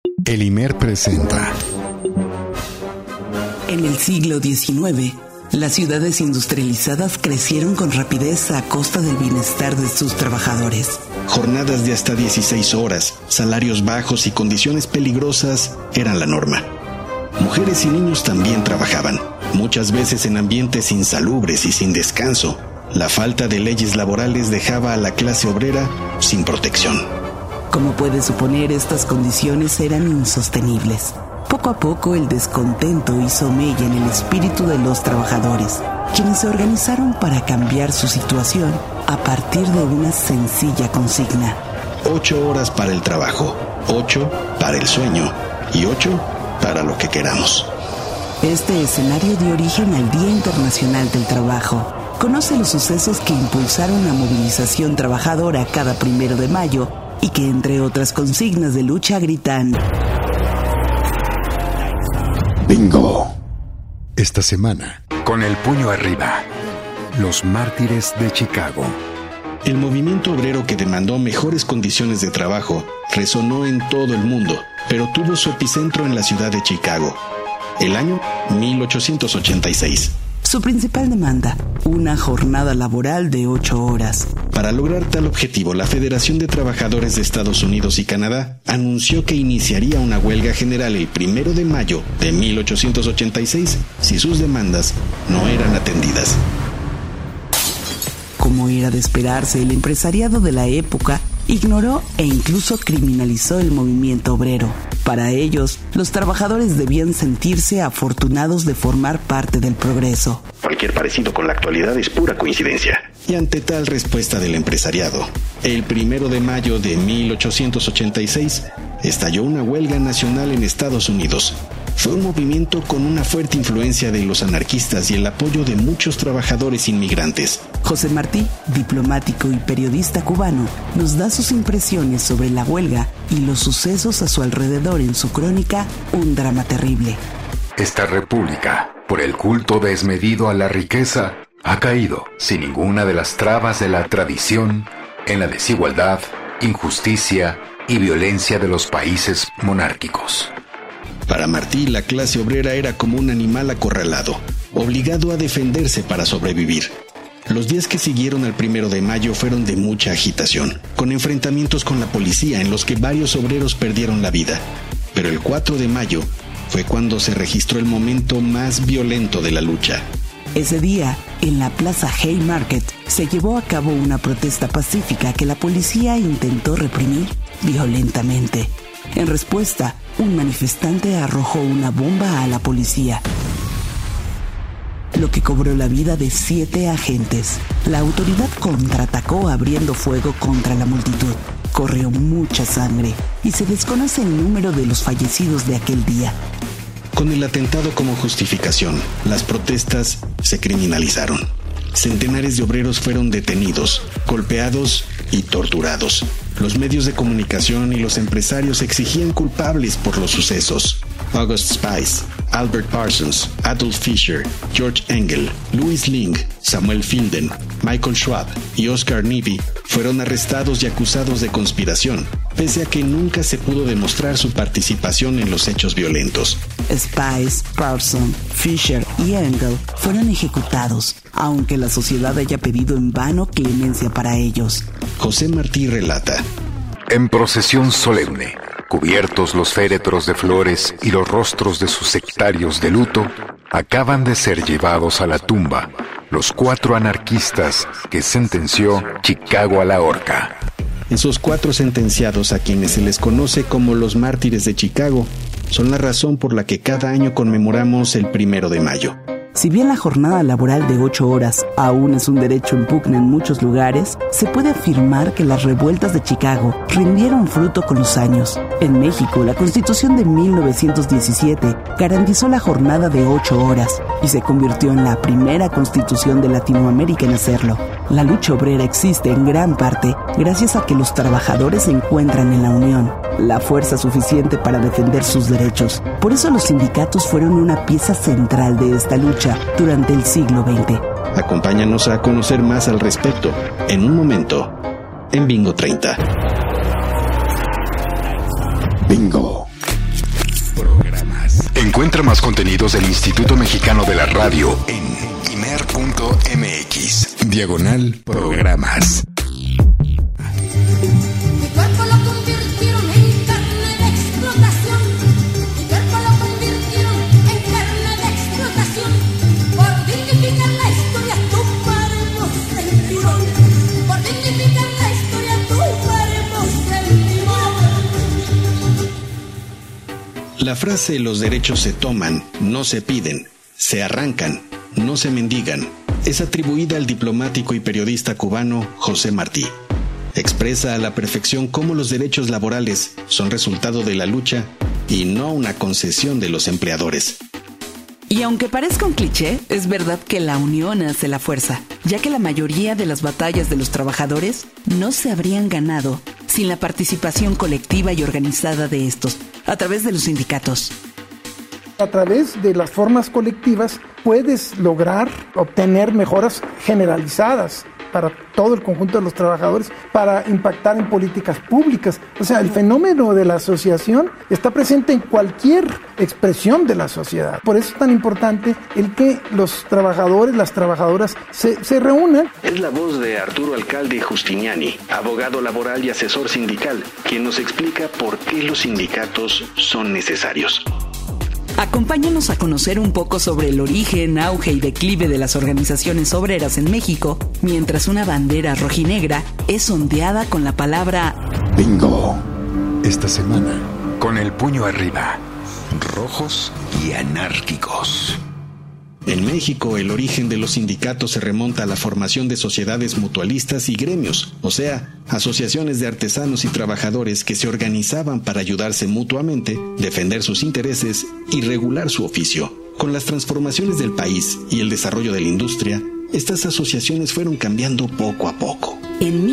El IMER presenta. En el siglo XIX, las ciudades industrializadas crecieron con rapidez a costa del bienestar de sus trabajadores. Jornadas de hasta 16 horas, salarios bajos y condiciones peligrosas eran la norma. Mujeres y niños también trabajaban, muchas veces en ambientes insalubres y sin descanso. La falta de leyes laborales dejaba a la clase obrera sin protección. Como puedes suponer, estas condiciones eran insostenibles. Poco a poco el descontento hizo mella en el espíritu de los trabajadores, quienes se organizaron para cambiar su situación a partir de una sencilla consigna. 8 horas para el trabajo, 8 para el sueño y 8 para lo que queramos. Este escenario dio origen al Día Internacional del Trabajo. Conoce los sucesos que impulsaron la movilización trabajadora cada 1 de mayo y que, entre otras consignas de lucha, gritan: ¡Bingo! Esta semana, con el puño arriba, los mártires de Chicago. El movimiento obrero que demandó mejores condiciones de trabajo resonó en todo el mundo, pero tuvo su epicentro en la ciudad de Chicago, el año 1886. Su principal demanda, una jornada laboral de 8 horas. Para lograr tal objetivo, la Federación de Trabajadores de Estados Unidos y Canadá anunció que iniciaría una huelga general el 1 de mayo de 1886 si sus demandas no eran atendidas. Como era de esperarse, el empresariado de la época ignoró e incluso criminalizó el movimiento obrero. Para ellos, los trabajadores debían sentirse afortunados de formar parte del progreso. Cualquier parecido con la actualidad es pura coincidencia. Y ante tal respuesta del empresariado, el 1 de mayo de 1886 estalló una huelga nacional en Estados Unidos. Fue un movimiento con una fuerte influencia de los anarquistas y el apoyo de muchos trabajadores inmigrantes. José Martí, diplomático y periodista cubano, nos da sus impresiones sobre la huelga y los sucesos a su alrededor en su crónica Un drama terrible. Esta república, por el culto desmedido a la riqueza, ha caído, sin ninguna de las trabas de la tradición, en la desigualdad, injusticia y violencia de los países monárquicos. Para Martí, la clase obrera era como un animal acorralado, obligado a defenderse para sobrevivir. Los días que siguieron al 1 de mayo fueron de mucha agitación, con enfrentamientos con la policía en los que varios obreros perdieron la vida. Pero el 4 de mayo fue cuando se registró el momento más violento de la lucha. Ese día, en la plaza Haymarket, se llevó a cabo una protesta pacífica que la policía intentó reprimir violentamente. En respuesta, un manifestante arrojó una bomba a la policía, lo que cobró la vida de 7 agentes. La autoridad contraatacó abriendo fuego contra la multitud. Corrió mucha sangre y se desconoce el número de los fallecidos de aquel día. Con el atentado como justificación, las protestas se criminalizaron. Centenares de obreros fueron detenidos, golpeados y torturados. Los medios de comunicación y los empresarios exigían culpables por los sucesos. August Spice, Albert Parsons, Adolf Fischer, George Engel, Louis Ling, Samuel Finden, Michael Schwab y Oscar Neebe fueron arrestados y acusados de conspiración, pese a que nunca se pudo demostrar su participación en los hechos violentos. Spice, Parsons, Fischer y Engel fueron ejecutados, aunque la sociedad haya pedido en vano clemencia para ellos. José Martí relata: en procesión solemne, cubiertos los féretros de flores y los rostros de sus sectarios de luto, acaban de ser llevados a la tumba los 4 anarquistas que sentenció Chicago a la horca. Esos 4 sentenciados, a quienes se les conoce como los mártires de Chicago, son la razón por la que cada año conmemoramos el 1 de mayo. Si bien la jornada laboral de 8 horas aún es un derecho en pugna en muchos lugares, se puede afirmar que las revueltas de Chicago rindieron fruto con los años. En México, la Constitución de 1917 garantizó la jornada de 8 horas y se convirtió en la primera constitución de Latinoamérica en hacerlo. La lucha obrera existe en gran parte gracias a que los trabajadores encuentran en la unión la fuerza suficiente para defender sus derechos. Por eso los sindicatos fueron una pieza central de esta lucha durante el siglo XX. Acompáñanos a conocer más al respecto en un momento en Bingo 30. Bingo. Encuentra más contenidos del Instituto Mexicano de la Radio En imer.mx/programas. Mi cuerpo lo convirtieron en carne de explotación. Mi cuerpo lo convirtieron en carne de explotación. Por dignificar la historia tomaremos el timón. Por dignificar la historia tomaremos el timón. La frase "los derechos se toman, no se piden, se arrancan, no se mendigan", es atribuida al diplomático y periodista cubano José Martí. Expresa a la perfección cómo los derechos laborales son resultado de la lucha y no una concesión de los empleadores. Y aunque parezca un cliché, es verdad que la unión hace la fuerza, ya que la mayoría de las batallas de los trabajadores no se habrían ganado sin la participación colectiva y organizada de estos, a través de los sindicatos. A través de las formas colectivas puedes lograr obtener mejoras generalizadas para todo el conjunto de los trabajadores, para impactar en políticas públicas. O sea, el fenómeno de la asociación está presente en cualquier expresión de la sociedad. Por eso es tan importante el que los trabajadores, las trabajadoras se reúnan. Es la voz de Arturo Alcalde Justiniani, abogado laboral y asesor sindical, quien nos explica por qué los sindicatos son necesarios. Acompáñanos a conocer un poco sobre el origen, auge y declive de las organizaciones obreras en México, mientras una bandera rojinegra es ondeada con la palabra Bingo. Esta semana, con el puño arriba, rojos y anárquicos. En México, el origen de los sindicatos se remonta a la formación de sociedades mutualistas y gremios, o sea, asociaciones de artesanos y trabajadores que se organizaban para ayudarse mutuamente, defender sus intereses y regular su oficio. Con las transformaciones del país y el desarrollo de la industria, estas asociaciones fueron cambiando poco a poco. En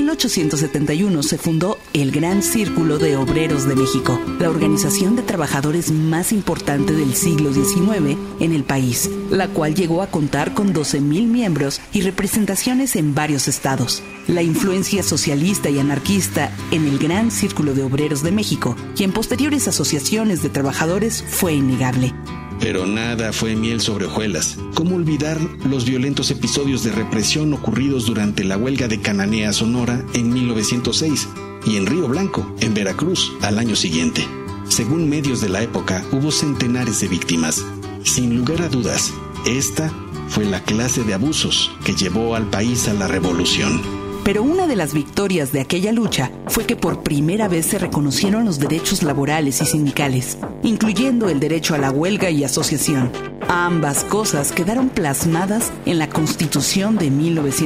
1871 se fundó el Gran Círculo de Obreros de México, la organización de trabajadores más importante del siglo XIX en el país, la cual llegó a contar con 12,000 miembros y representaciones en varios estados. La influencia socialista y anarquista en el Gran Círculo de Obreros de México y en posteriores asociaciones de trabajadores fue innegable. Pero nada fue miel sobre hojuelas. ¿Cómo olvidar los violentos episodios de represión ocurridos durante la huelga de Cananea, Sonora, en 1906, y en Río Blanco, en Veracruz, al año siguiente? Según medios de la época, hubo centenares de víctimas. Sin lugar a dudas, esta fue la clase de abusos que llevó al país a la revolución. Pero una de las victorias de aquella lucha fue que por primera vez se reconocieron los derechos laborales y sindicales, incluyendo el derecho a la huelga y asociación. Ambas cosas quedaron plasmadas en la Constitución de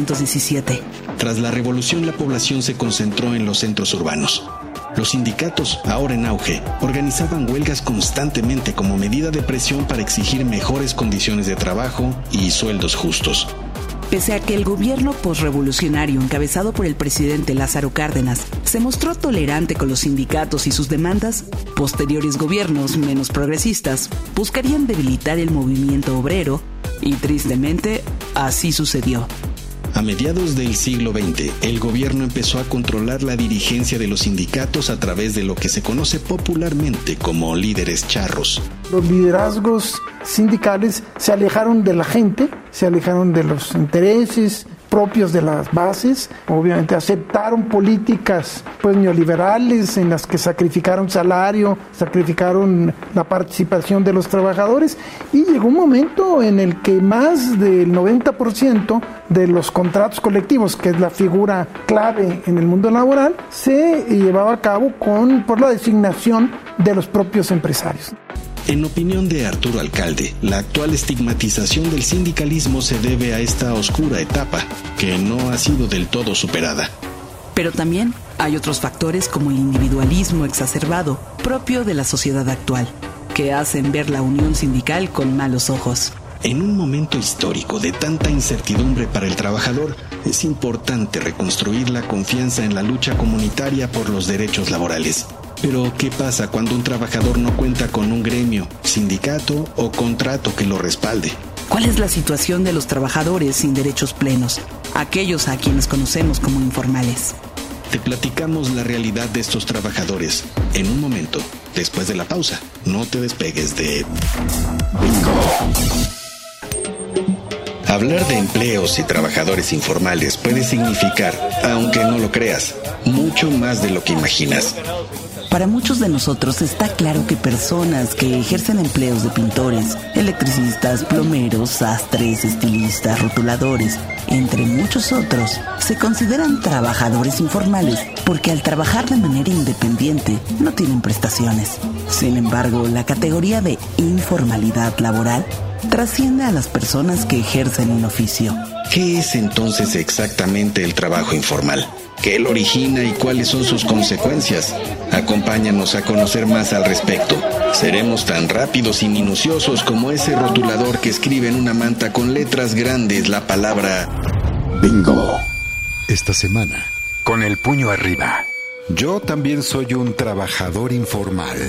1917. Tras la revolución, la población se concentró en los centros urbanos. Los sindicatos, ahora en auge, organizaban huelgas constantemente como medida de presión para exigir mejores condiciones de trabajo y sueldos justos. Pese a que el gobierno posrevolucionario encabezado por el presidente Lázaro Cárdenas se mostró tolerante con los sindicatos y sus demandas, posteriores gobiernos menos progresistas buscarían debilitar el movimiento obrero y, tristemente, así sucedió. A mediados del siglo XX, el gobierno empezó a controlar la dirigencia de los sindicatos a través de lo que se conoce popularmente como líderes charros. Los liderazgos sindicales se alejaron de la gente, se alejaron de los intereses propios de las bases, obviamente aceptaron políticas neoliberales en las que sacrificaron salario, sacrificaron la participación de los trabajadores, y llegó un momento en el que más del 90% de los contratos colectivos, que es la figura clave en el mundo laboral, se llevaba a cabo por la designación de los propios empresarios. En opinión de Arturo Alcalde, la actual estigmatización del sindicalismo se debe a esta oscura etapa, que no ha sido del todo superada. Pero también hay otros factores como el individualismo exacerbado, propio de la sociedad actual, que hacen ver la unión sindical con malos ojos. En un momento histórico de tanta incertidumbre para el trabajador, es importante reconstruir la confianza en la lucha comunitaria por los derechos laborales. Pero, ¿qué pasa cuando un trabajador no cuenta con un gremio, sindicato o contrato que lo respalde? ¿Cuál es la situación de los trabajadores sin derechos plenos, aquellos a quienes conocemos como informales? te platicamos la realidad de estos trabajadores en un momento, después de la pausa. No te despegues de Bingo. Hablar de empleos y trabajadores informales puede significar, aunque no lo creas, mucho más de lo que imaginas. Para muchos de nosotros está claro que personas que ejercen empleos de pintores, electricistas, plomeros, sastres, estilistas, rotuladores, entre muchos otros, se consideran trabajadores informales porque al trabajar de manera independiente no tienen prestaciones. Sin embargo, la categoría de informalidad laboral trasciende a las personas que ejercen un oficio. ¿Qué es entonces exactamente el trabajo informal? ¿Qué lo origina y cuáles son sus consecuencias? Acompáñanos a conocer más al respecto. Seremos tan rápidos y minuciosos como ese rotulador que escribe en una manta con letras grandes la palabra Bingo. Esta semana, Con el puño arriba. yo también soy un trabajador informal.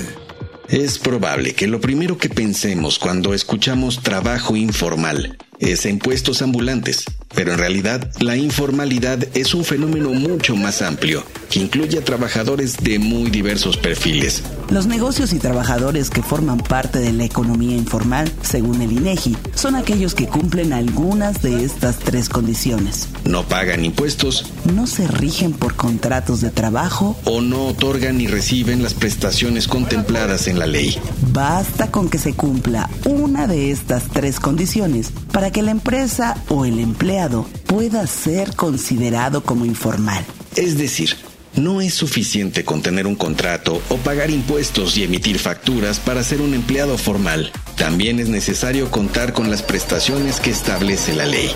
Es probable que lo primero que pensemos cuando escuchamos trabajo informal es en puestos ambulantes, pero en realidad la informalidad es un fenómeno mucho más amplio, que incluye a trabajadores de muy diversos perfiles. Los negocios y trabajadores que forman parte de la economía informal, según el INEGI, son aquellos que cumplen algunas de estas tres condiciones. No pagan impuestos No se rigen por contratos de trabajo. o no otorgan ni reciben las prestaciones contempladas en la ley. Basta con que se cumpla una de estas tres condiciones para que la empresa o el empleado pueda ser considerado como informal. Es decir, no es suficiente con tener un contrato o pagar impuestos y emitir facturas para ser un empleado formal. También es necesario contar con las prestaciones que establece la ley.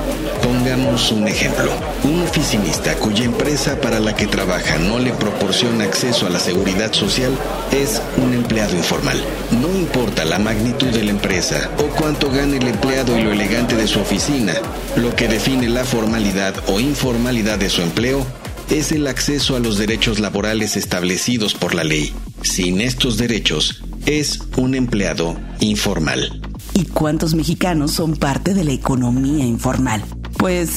Pongamos un ejemplo. Un oficinista cuya empresa para la que trabaja no le proporciona acceso a la seguridad social es un empleado informal. No importa la magnitud de la empresa o cuánto gane el empleado y lo elegante de su oficina. Lo que define la formalidad o informalidad de su empleo es el acceso a los derechos laborales establecidos por la ley. Sin estos derechos, es un empleado informal. ¿Y cuántos mexicanos son parte de la economía informal? Pues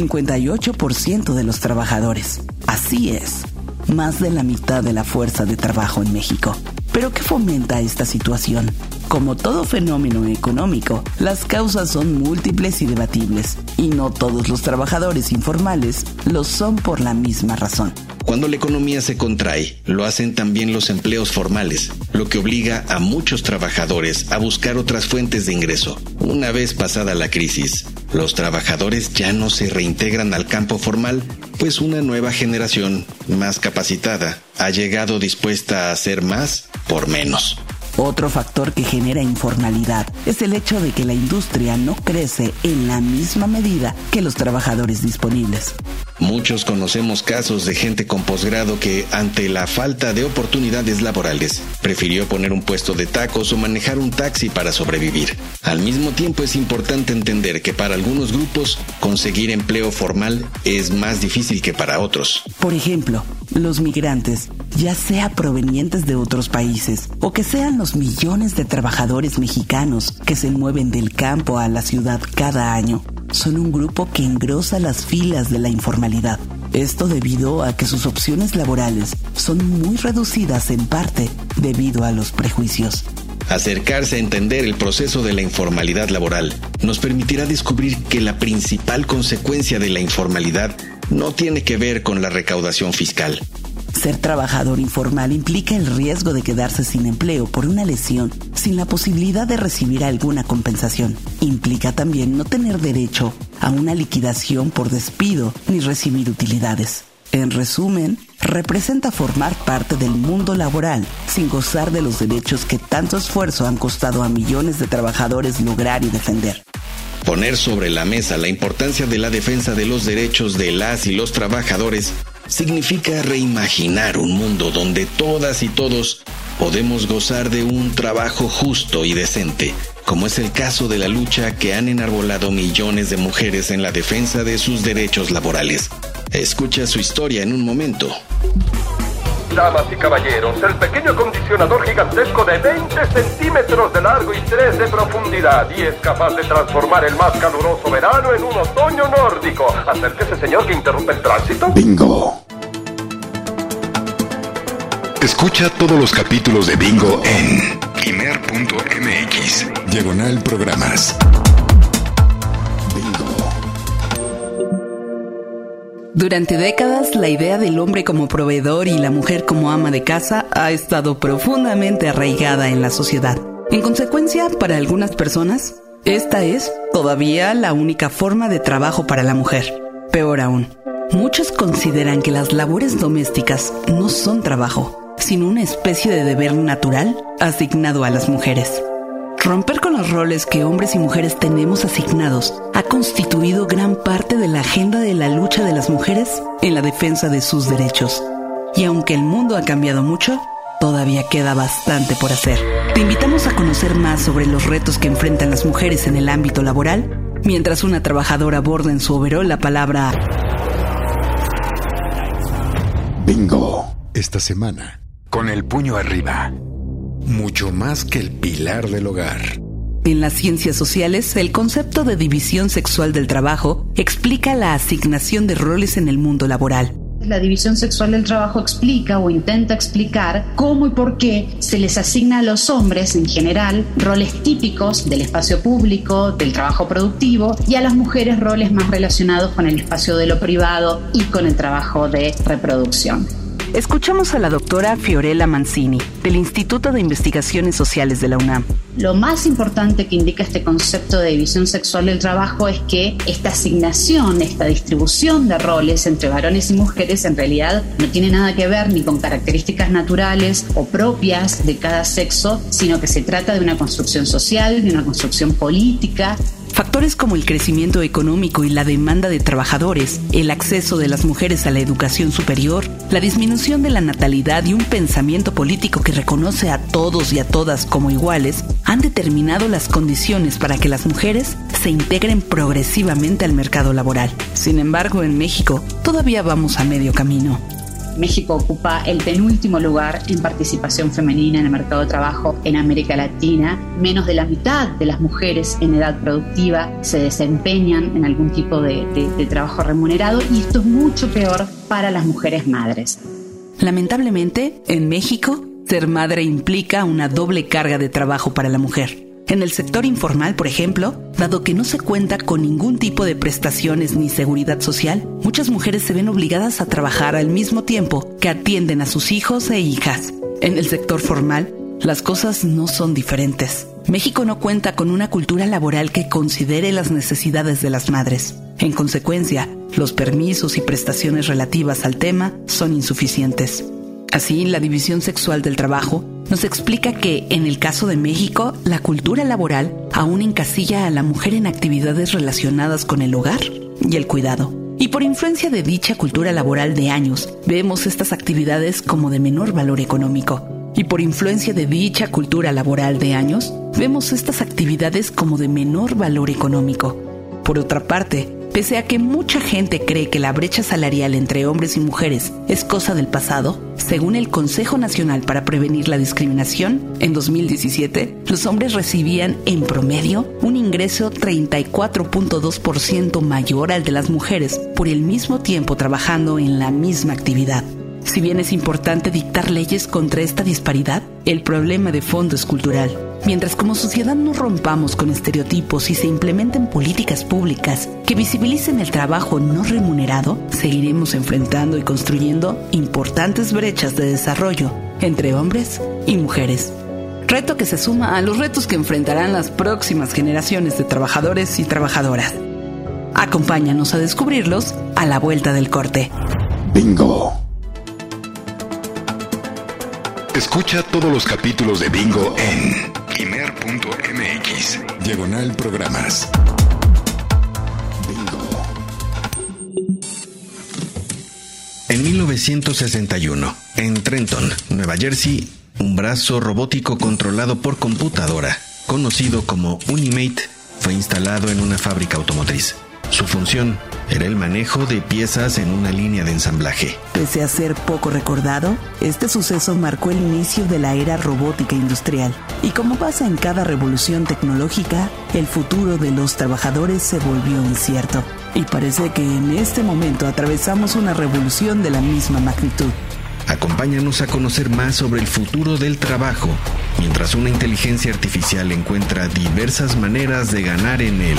58% de los trabajadores. Así es, más de la mitad de la fuerza de trabajo en México. ¿Pero qué fomenta esta situación? Como todo fenómeno económico, las causas son múltiples y debatibles, y no todos los trabajadores informales lo son por la misma razón. Cuando la economía se contrae, lo hacen también los empleos formales, lo que obliga a muchos trabajadores a buscar otras fuentes de ingreso. Una vez pasada la crisis, los trabajadores ya no se reintegran al campo formal, pues una nueva generación, más capacitada, ha llegado dispuesta a hacer más por menos. Otro factor que genera informalidad es el hecho de que la industria no crece en la misma medida que los trabajadores disponibles. Muchos conocemos casos de gente con posgrado que, ante la falta de oportunidades laborales, prefirió poner un puesto de tacos o manejar un taxi para sobrevivir. Al mismo tiempo, es importante entender que para algunos grupos, conseguir empleo formal es más difícil que para otros. Por ejemplo, los migrantes, ya sea provenientes de otros países o que sean los millones de trabajadores mexicanos que se mueven del campo a la ciudad cada año, son un grupo que engrosa las filas de la informalidad. Esto debido a que sus opciones laborales son muy reducidas en parte debido a los prejuicios. Acercarse a entender el proceso de la informalidad laboral nos permitirá descubrir que la principal consecuencia de la informalidad no tiene que ver con la recaudación fiscal. Ser trabajador informal implica el riesgo de quedarse sin empleo por una lesión, sin la posibilidad de recibir alguna compensación. Implica también no tener derecho a una liquidación por despido ni recibir utilidades. En resumen, representa formar parte del mundo laboral sin gozar de los derechos que tanto esfuerzo han costado a millones de trabajadores lograr y defender. Poner sobre la mesa la importancia de la defensa de los derechos de las y los trabajadores significa reimaginar un mundo donde todas y todos podemos gozar de un trabajo justo y decente, como es el caso de la lucha que han enarbolado millones de mujeres en la defensa de sus derechos laborales. Escucha su historia en un momento. Damas y caballeros, el pequeño acondicionador gigantesco de 20 centímetros de largo y 3 de profundidad y es capaz de transformar el más caluroso verano en un otoño nórdico. Acérquese, señor, que interrumpe el tránsito. Bingo. Escucha todos los capítulos de Bingo en imer.mx/programas. Durante décadas, la idea del hombre como proveedor y la mujer como ama de casa ha estado profundamente arraigada en la sociedad. En consecuencia, para algunas personas, esta es todavía la única forma de trabajo para la mujer. Peor aún, muchos consideran que las labores domésticas no son trabajo, sino una especie de deber natural asignado a las mujeres. Romper con los roles que hombres y mujeres tenemos asignados ha constituido gran parte de la agenda de la lucha de las mujeres en la defensa de sus derechos. Y aunque el mundo ha cambiado mucho, todavía queda bastante por hacer. Te invitamos a conocer más sobre los retos que enfrentan las mujeres en el ámbito laboral, mientras una trabajadora aborda en su overol la palabra Bingo. Esta semana, Con el puño arriba. mucho más que el pilar del hogar. En las ciencias sociales, el concepto de división sexual del trabajo explica la asignación de roles en el mundo laboral. La división sexual del trabajo explica o intenta explicar cómo y por qué se les asigna a los hombres en general roles típicos del espacio público, del trabajo productivo, y a las mujeres roles más relacionados con el espacio de lo privado y con el trabajo de reproducción. Escuchamos a la doctora Fiorella Mancini, del Instituto de Investigaciones Sociales de la UNAM. Lo más importante que indica este concepto de división sexual del trabajo es que esta asignación, esta distribución de roles entre varones y mujeres en realidad no tiene nada que ver ni con características naturales o propias de cada sexo, sino que se trata de una construcción social, de una construcción política. Factores como el crecimiento económico y la demanda de trabajadores, el acceso de las mujeres a la educación superior, la disminución de la natalidad y un pensamiento político que reconoce a todos y a todas como iguales, han determinado las condiciones para que las mujeres se integren progresivamente al mercado laboral. Sin embargo, en México todavía vamos a medio camino. México ocupa el penúltimo lugar en participación femenina en el mercado de trabajo en América Latina. Menos de la mitad de las mujeres en edad productiva se desempeñan en algún tipo de trabajo remunerado, y esto es mucho peor para las mujeres madres. Lamentablemente, en México, ser madre implica una doble carga de trabajo para la mujer. En el sector informal, por ejemplo, dado que no se cuenta con ningún tipo de prestaciones ni seguridad social, muchas mujeres se ven obligadas a trabajar al mismo tiempo que atienden a sus hijos e hijas. En el sector formal, las cosas no son diferentes. México no cuenta con una cultura laboral que considere las necesidades de las madres. En consecuencia, los permisos y prestaciones relativas al tema son insuficientes. Así, la división sexual del trabajo nos explica que, en el caso de México, la cultura laboral aún encasilla a la mujer en actividades relacionadas con el hogar y el cuidado. Y por influencia de dicha cultura laboral de años, vemos estas actividades como de menor valor económico. Y por influencia de dicha cultura laboral de años, vemos estas actividades como de menor valor económico. Por otra parte, pese a que mucha gente cree que la brecha salarial entre hombres y mujeres es cosa del pasado, según el Consejo Nacional para Prevenir la Discriminación, en 2017, los hombres recibían en promedio un ingreso 34.2% mayor al de las mujeres por el mismo tiempo trabajando en la misma actividad. Si bien es importante dictar leyes contra esta disparidad, el problema de fondo es cultural. Mientras como sociedad no rompamos con estereotipos y se implementen políticas públicas que visibilicen el trabajo no remunerado, seguiremos enfrentando y construyendo importantes brechas de desarrollo entre hombres y mujeres. Reto que se suma a los retos que enfrentarán las próximas generaciones de trabajadores y trabajadoras. Acompáñanos a descubrirlos a la vuelta del corte. Bingo. Escucha todos los capítulos de Bingo en imer.mx/programas. En 1961, en Trenton, Nueva Jersey, un brazo robótico controlado por computadora, conocido como Unimate, fue instalado en una fábrica automotriz. Su función era el manejo de piezas en una línea de ensamblaje. Pese a ser poco recordado, este suceso marcó el inicio de la era robótica industrial. Y como pasa en cada revolución tecnológica, el futuro de los trabajadores se volvió incierto. Y parece que en este momento atravesamos una revolución de la misma magnitud. Acompáñanos a conocer más sobre el futuro del trabajo, mientras una inteligencia artificial encuentra diversas maneras de ganar en él.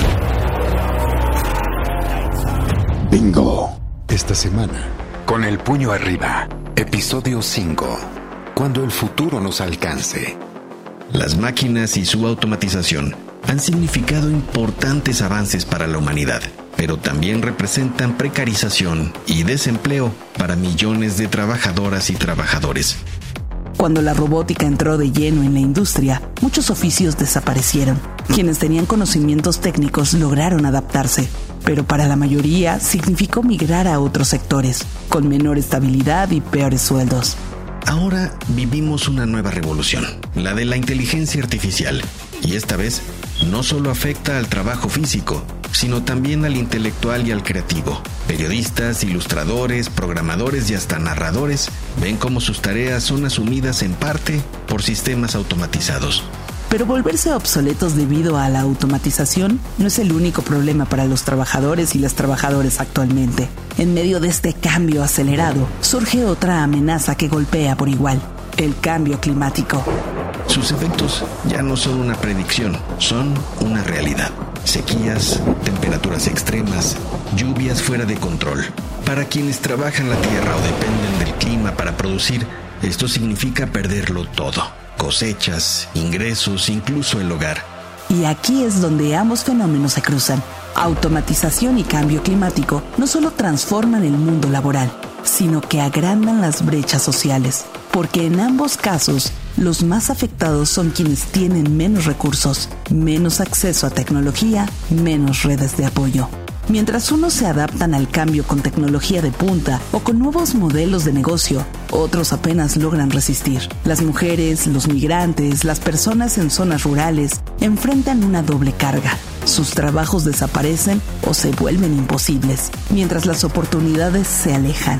Bingo. Esta semana, Con el puño arriba, episodio 5. Cuando el futuro nos alcance. Las máquinas y su automatización han significado importantes avances para la humanidad, pero también representan precarización y desempleo para millones de trabajadoras y trabajadores. Cuando la robótica entró de lleno en la industria, muchos oficios desaparecieron. Quienes tenían conocimientos técnicos lograron adaptarse, pero para la mayoría significó migrar a otros sectores, con menor estabilidad y peores sueldos. Ahora vivimos una nueva revolución, la de la inteligencia artificial, y esta vez no solo afecta al trabajo físico, sino también al intelectual y al creativo. Periodistas, ilustradores, programadores y hasta narradores ven cómo sus tareas son asumidas en parte por sistemas automatizados. Pero volverse obsoletos debido a la automatización no es el único problema para los trabajadores y las trabajadoras actualmente. En medio de este cambio acelerado, surge otra amenaza que golpea por igual: el cambio climático. Sus efectos ya no son una predicción, son una realidad. Sequías, temperaturas extremas, lluvias fuera de control. Para quienes trabajan la tierra o dependen del clima para producir, esto significa perderlo todo. Cosechas, ingresos, incluso el hogar. Y aquí es donde ambos fenómenos se cruzan. Automatización y cambio climático no solo transforman el mundo laboral, sino que agrandan las brechas sociales, porque en ambos casos, los más afectados son quienes tienen menos recursos, menos acceso a tecnología, menos redes de apoyo. Mientras unos se adaptan al cambio con tecnología de punta o con nuevos modelos de negocio, otros apenas logran resistir. Las mujeres, los migrantes, las personas en zonas rurales enfrentan una doble carga. Sus trabajos desaparecen o se vuelven imposibles, mientras las oportunidades se alejan.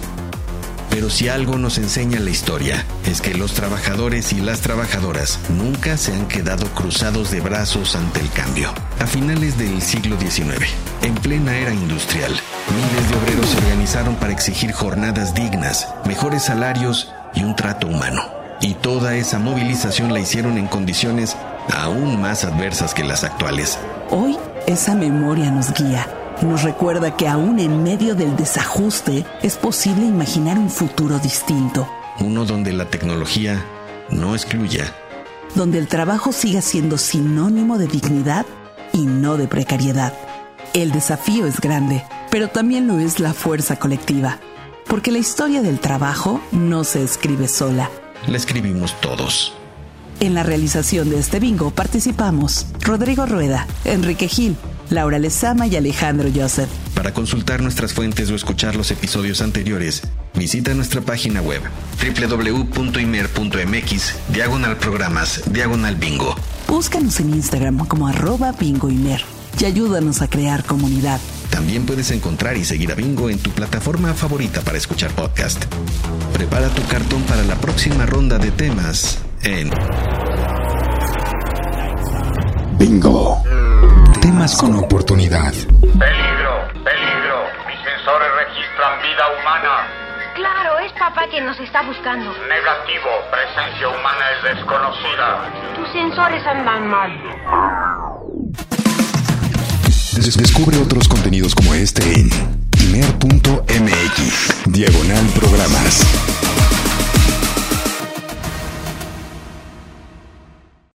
Pero si algo nos enseña la historia, es que los trabajadores y las trabajadoras nunca se han quedado cruzados de brazos ante el cambio. A finales del siglo XIX, en plena era industrial, miles de obreros se organizaron para exigir jornadas dignas, mejores salarios y un trato humano. Y toda esa movilización la hicieron en condiciones aún más adversas que las actuales. Hoy, esa memoria nos guía. Nos recuerda que aún en medio del desajuste es posible imaginar un futuro distinto. Uno donde la tecnología no excluya. Donde el trabajo siga siendo sinónimo de dignidad y no de precariedad. El desafío es grande, pero también lo es la fuerza colectiva. Porque la historia del trabajo no se escribe sola. La escribimos todos. En la realización de este bingo participamos Rodrigo Rueda, Enrique Gil, Laura Lezama y Alejandro Joseph. Para consultar nuestras fuentes o escuchar los episodios anteriores, visita nuestra página web www.imer.mx/programas/bingo. Búscanos en Instagram como @bingoimer y ayúdanos a crear comunidad. También puedes encontrar y seguir a Bingo en tu plataforma favorita para escuchar podcast. Prepara tu cartón para la próxima ronda de temas en Bingo. Temas con oportunidad. Peligro, peligro. Mis sensores registran vida humana. Claro, es papá quien nos está buscando. Negativo, presencia humana es desconocida. Tus sensores andan mal. Descubre otros contenidos como este en imer.mx/programas.